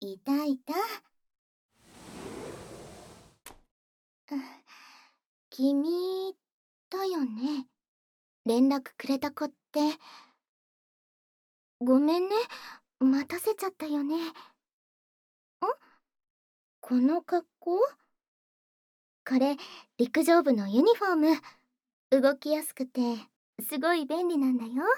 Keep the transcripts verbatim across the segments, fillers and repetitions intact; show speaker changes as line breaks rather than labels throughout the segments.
いたいた。君だよね、連絡くれた子って。ごめんね、待たせちゃったよね。ん？この格好？これ陸上部のユニフォーム。動きやすくてすごい便利なんだよ。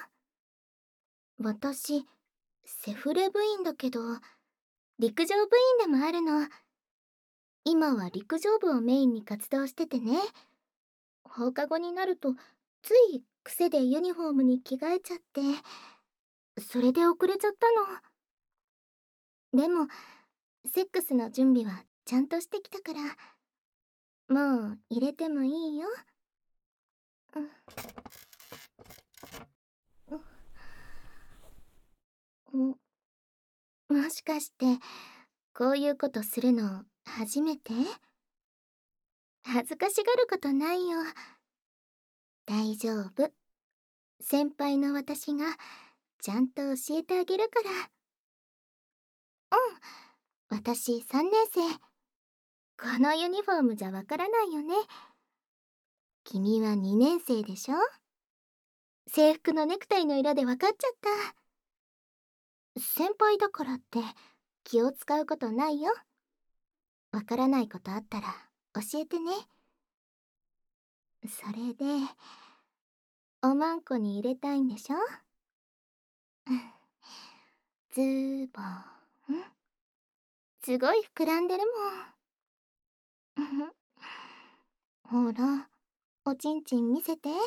私セフレ部員だけど陸上部員でもあるの。今は陸上部をメインに活動しててね。放課後になるとつい癖でユニフォームに着替えちゃって、それで遅れちゃったの。でもセックスの準備はちゃんとしてきたから、もう入れてもいいよ。うん、もしかしてこういうことするの初めて？恥ずかしがることないよ。大丈夫。先輩の私がちゃんと教えてあげるから。うん、私さんねん生。このユニフォームじゃわからないよね。君はにねん生でしょ。制服のネクタイの色でわかっちゃった。先輩だからって気を使うことないよ。わからないことあったら教えてね。それでおまんこに入れたいんでしょ。ズボンすごい膨らんでるもん。ほら、おちんちん見せて。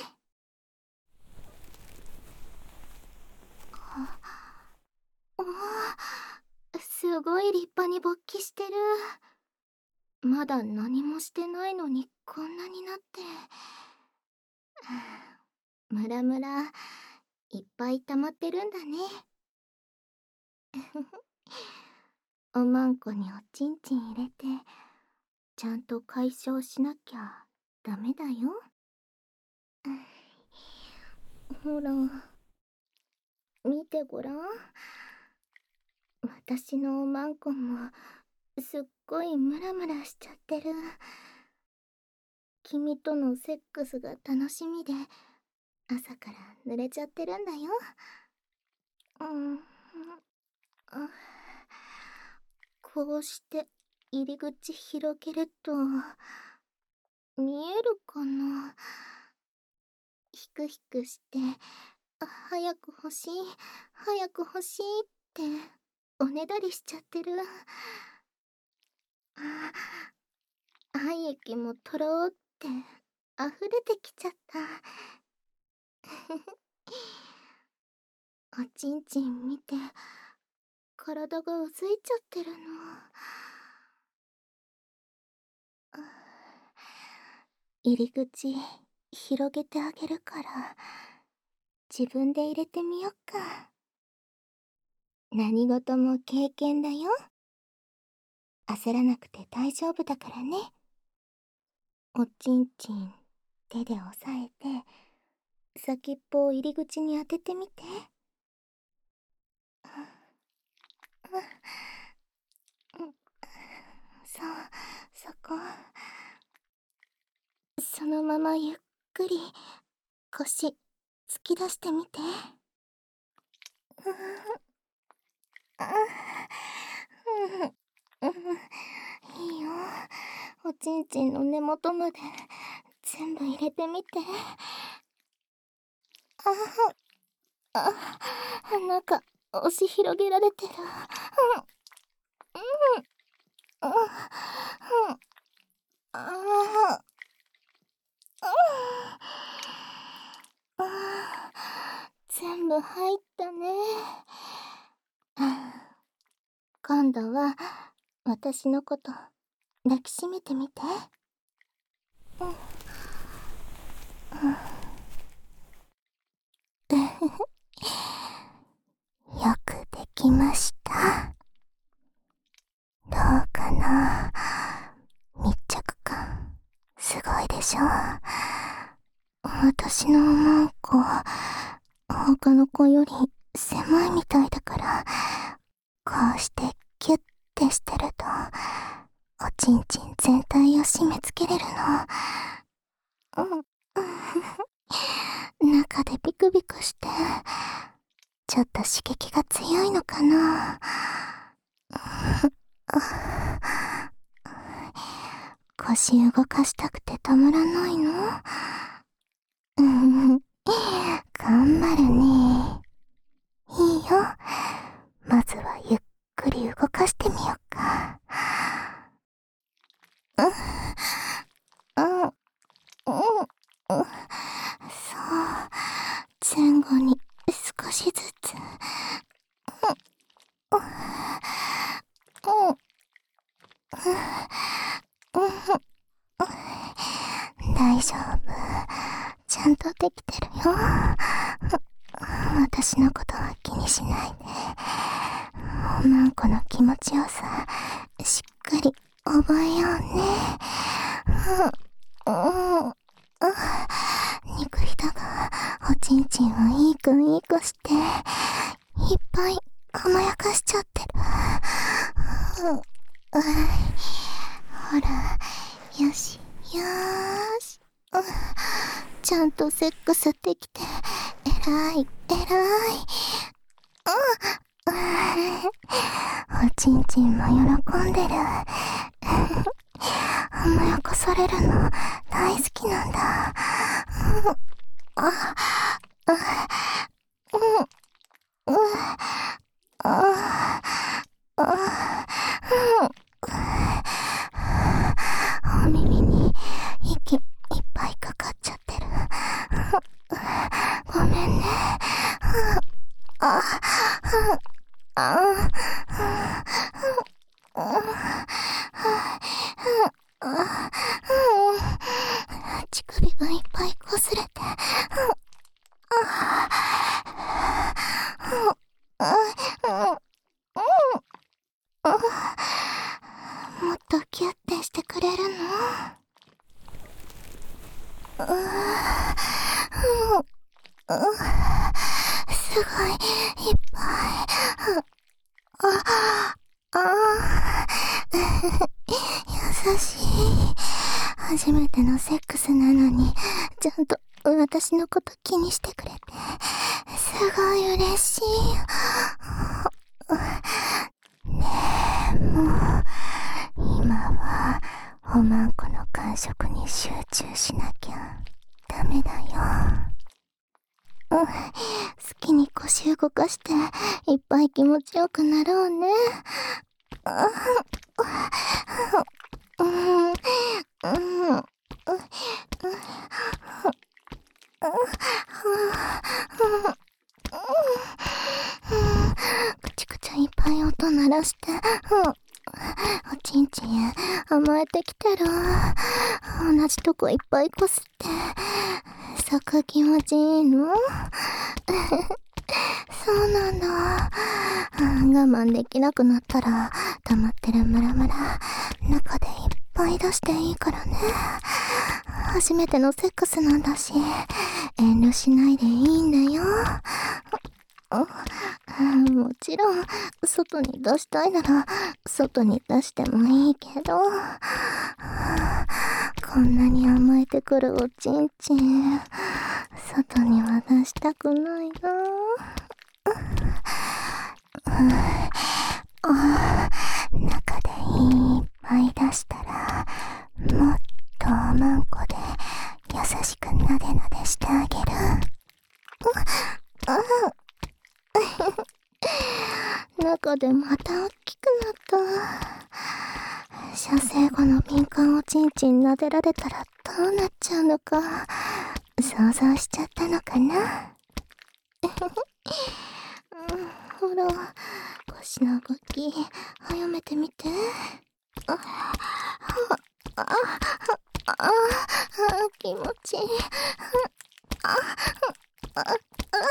おお、すごい立派に勃起してる。まだ何もしてないのにこんなになって。ムラムラいっぱい溜まってるんだね。おまんこにおちんちん入れてちゃんと解消しなきゃダメだよ。ほら見てごらん。私のおまんこもすっごいムラムラしちゃってる。君とのセックスが楽しみで朝から濡れちゃってるんだよ。うん、こうして入り口広げると見えるかな。ヒクヒクして早く欲しい早く欲しいっておねだりしちゃってる。愛液もとろーって溢れてきちゃった。おちんちん見て体がうずいちゃってるの。入り口広げてあげるから自分で入れてみよっか。何事も経験だよ。焦らなくて大丈夫だからね。おちんちん手で押さえて先っぽを入り口に当ててみて。そう、そこ。そのままゆっくり腰突き出してみて。いいよ。おちんちんの根元まで全部入れてみて。ああ、なんか押し広げられてる。うんうんうんうんああ、全部入ったね。今度は私のこと抱きしめてみて。うんよくできました。どうかな。密着感すごいでしょ。私のおまんこ他の子より狭いみたいだから、こうしてキュッちんちん全体を締め付けれるの。うん、中でビクビクして、ちょっと刺激が強いのかな。腰動かしたくてたまらないの？うん、頑張るね。いいよ。まずはゆっくり動かしてみようか。うん、うん、うん、うん。そう。前後に少しずつ。うん、うん、うん、大丈夫。ちゃんとできてるよ。私のことは気にしないで。おまんこの気持ちよさ、しっかり覚えようね。うん、うん、憎いだが、おちんちんをいい子いい子して、いっぱい甘やかしちゃってる。うん、ほら、よし、よーし。うん、ちゃんとセックスできて、えらい、えらい。うん、おちんちんも喜んでる。甘やかされるの大好きなんだ。うん、あ、うん、うん、うん、あ、あ、うん。お耳に息いっぱいかかっちゃってる。ごめんね。あ、あ、乳首がいっぱい擦れて。もっとキュッてしてくれるの？うー、うん、すごい、いっぱい。あ、あ、優しい。初めてのセックスなのに、ちゃんと私のこと気にしてくれて、すごい嬉しい。ねえ、もう、今は、おまんこの感触に集中しなきゃダメだよ。うん、好きに腰動かしていっぱい気持ちよくなろうね。うん、うん、うん、くちくちいっぱい音鳴らして、おちんちん甘えてきてる。同じとこいっぱいこすってそこ気持ちいいの？そうなんだ。我慢できなくなったら溜まってるムラムラ中でいっぱい出していいからね。初めてのセックスなんだし遠慮しないでいいんだよ。もちろん外に出したいなら外に出してもいいけど、こんなに甘えてくるおちんちん外には出したくないな。中でいっぱい出したらもっとおまんこで優しくなでなでしてあげる。中でまた大きくなった。射精後の敏感おちんちん撫でられたらどうなっちゃうのか想像しちゃったのかな。うん、ほら腰の動き早めてみて。ああああ気持ちいい。あああ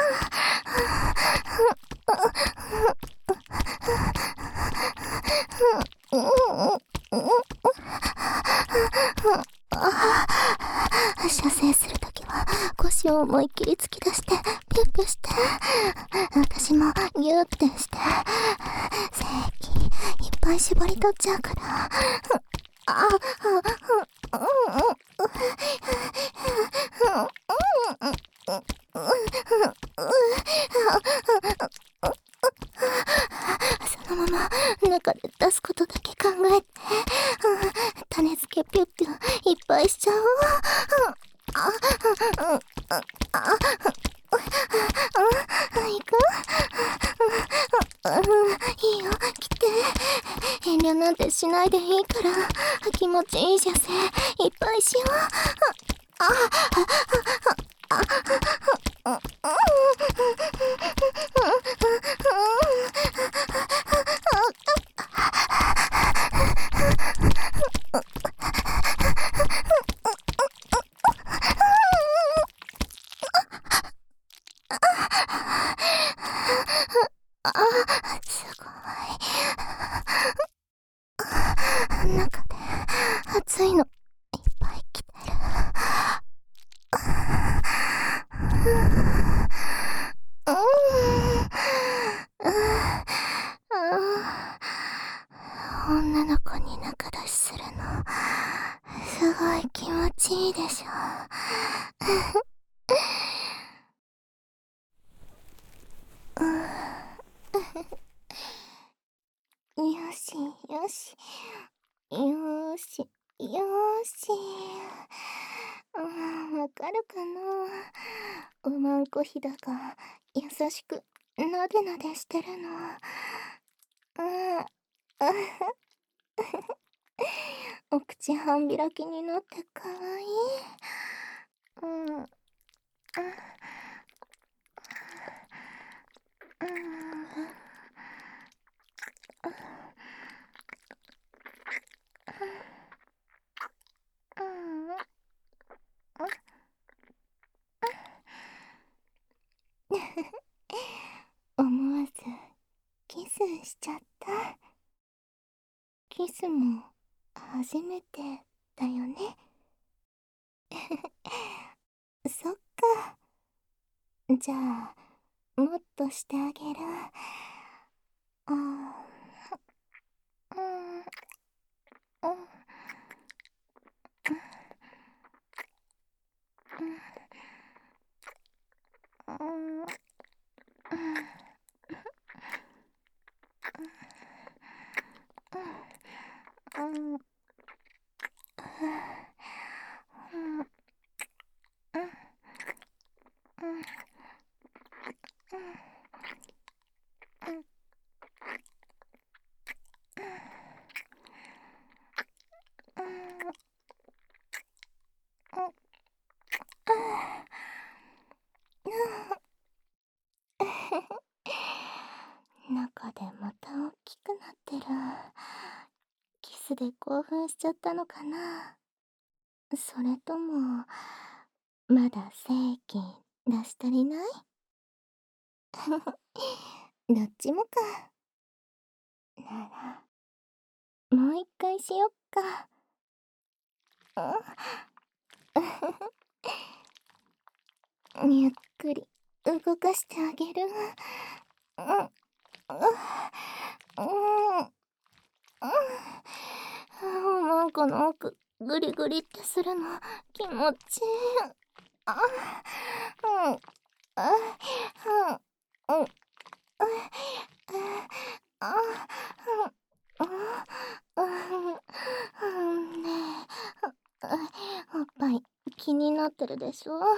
射精するときは腰を思いっきり突き出してピュッピュして、私もギュッてして精液いっぱい絞り取っちゃうから。 あ、うんうん。そのまま中で出すことだけ考えて、種付けピュッピュいっぱいしちゃおう。あ、あ、あ、行く？いいよ、来て。遠慮なんてしないでいいから、気持ちいい射精いっぱいしよう。あ、あ、あ、あ、あ、すごい。中で熱いのいっぱい来てる。うん、女の子に仲出しするのすごい気持ちいいでしょ。よしよしよしよし。うん、わかるかな。おまんこひだが優しくなでなでしてるの。うん、お口半開きになってかわいい。うん、うん、うん、うん、思わずキスしちゃった。キスも初めてだよね。そっか。じゃあもっとしてあげる。あー、うん、うん、うん、うん、うん、うん、中でまた大きくなってる。キスで興奮しちゃったのかな。それともまだ精液出し足りない？どっちもか。ならもう一回しよっか。ゆっくり動かしてあげる。うん、うん、うん、うん、なんかの奥グリグリってするの気持ちいい。あ、うん、あ、うん、うん、あ、うん、うん、ねえ、おっぱい気になってるでしょ。ほ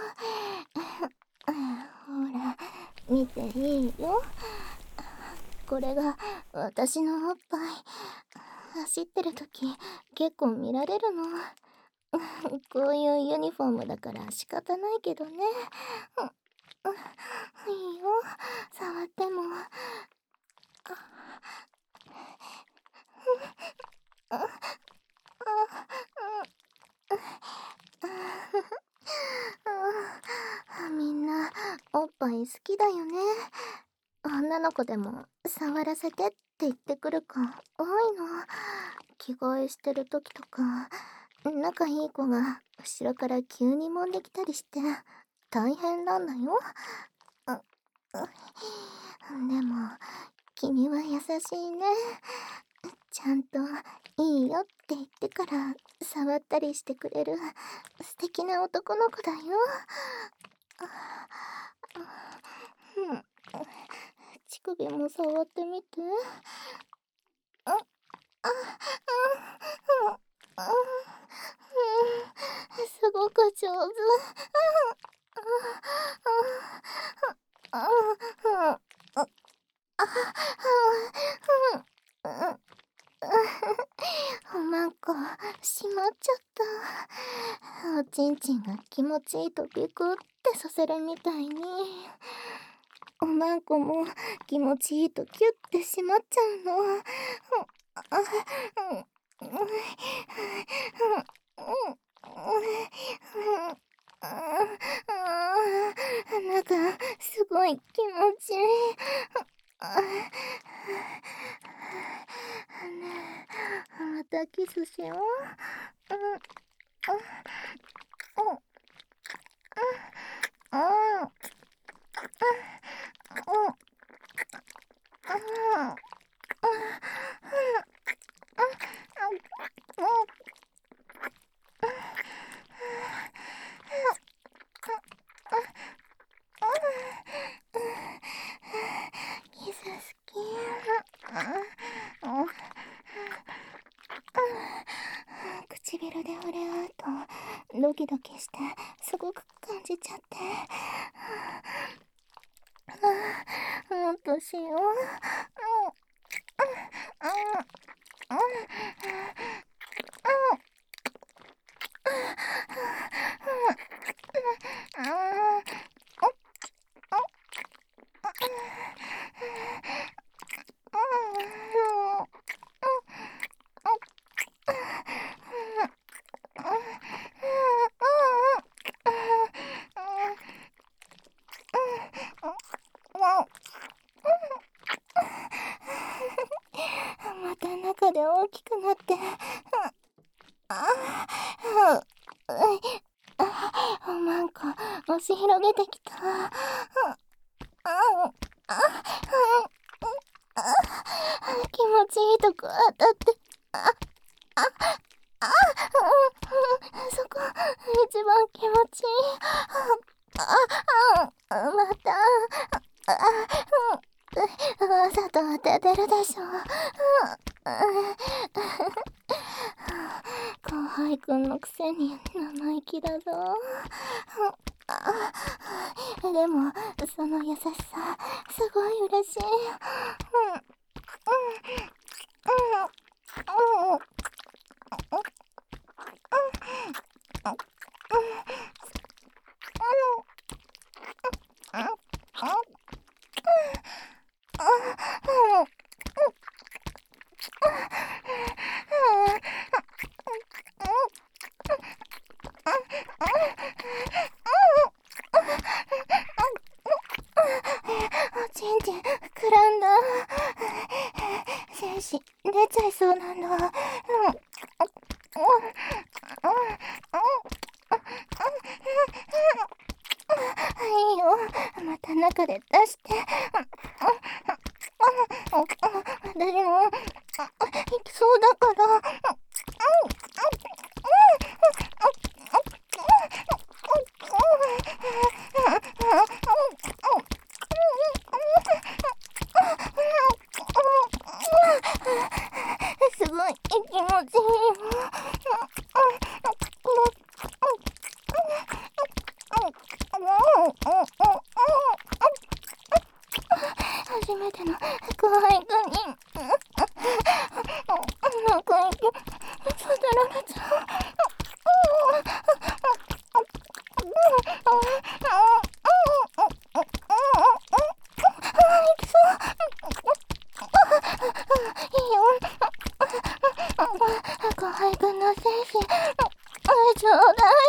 ら見ていいよ。これが私のおっぱい。走ってる時結構見られるの。こういうユニフォームだから仕方ないけどね。いいよ、触っても。みんなおっぱい好きだよね。女の子でも触らせてって言ってくる子多いの。着替えしてる時とか仲いい子が後ろから急に揉んできたりして大変なんだよ。ううでも君は優しいね。 ちゃんといいよって言ってから触ったりしてくれる素敵な男の子だよ。うん、乳首も触ってみて。あ、あ、あ、あ、すごく上手。あ、あ、あ、おまんこ、しまっちゃった。おちんちんが気持ちいいとビクってさせるみたいに、おまんこも気持ちいいとキュッてしまっちゃうの。なんかすごい気持ちいい。ねえ、またキスしよう。キス好き。唇で触れ合うとドキドキしてすごく感じちゃって、もっとしよう。また中で大きくなって、おまんこ押し広げてきた。気持ちいいとこ当たって、そこ一番気持ちいい。またわざと当ててるでしょ。後輩くんのくせに生意気だぞ。でもその優しさすごい嬉しい。おちんちん膨らんだ。精子出ちゃいそうなんだ。いいよ、また中で出して。私も行きそうだから。すごい気持ちいい。初めての後輩くんに仲良くさせられちゃう。後輩くんの精子ちょうだい。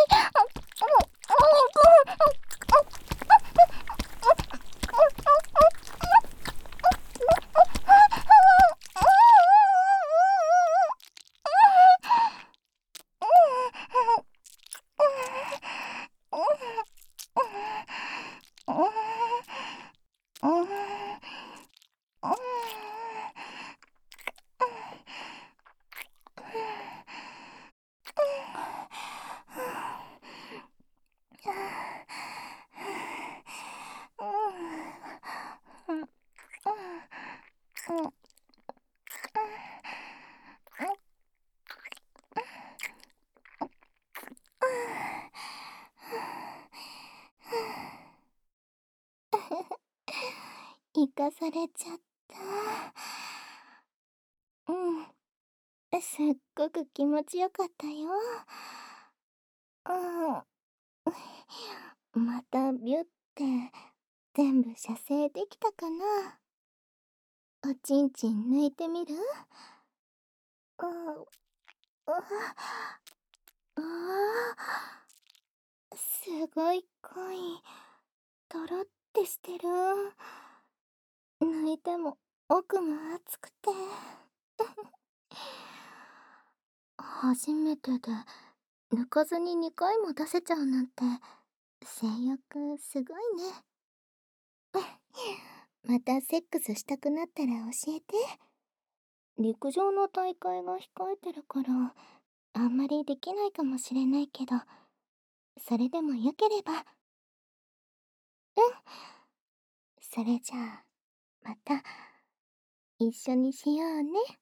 生かされちゃった。うん、すっごく気持ちよかったよ。うん、またビュって全部射精できたかな。おちんちん抜いてみる？うん、うああ、すごい濃い。とろってしてる。抜いても奥が熱くて。初めてで抜かずににかいも出せちゃうなんて性欲すごいね。またセックスしたくなったら教えて。陸上の大会が控えてるからあんまりできないかもしれないけど、それでもよければ。うん、それじゃあまた一緒にしようね。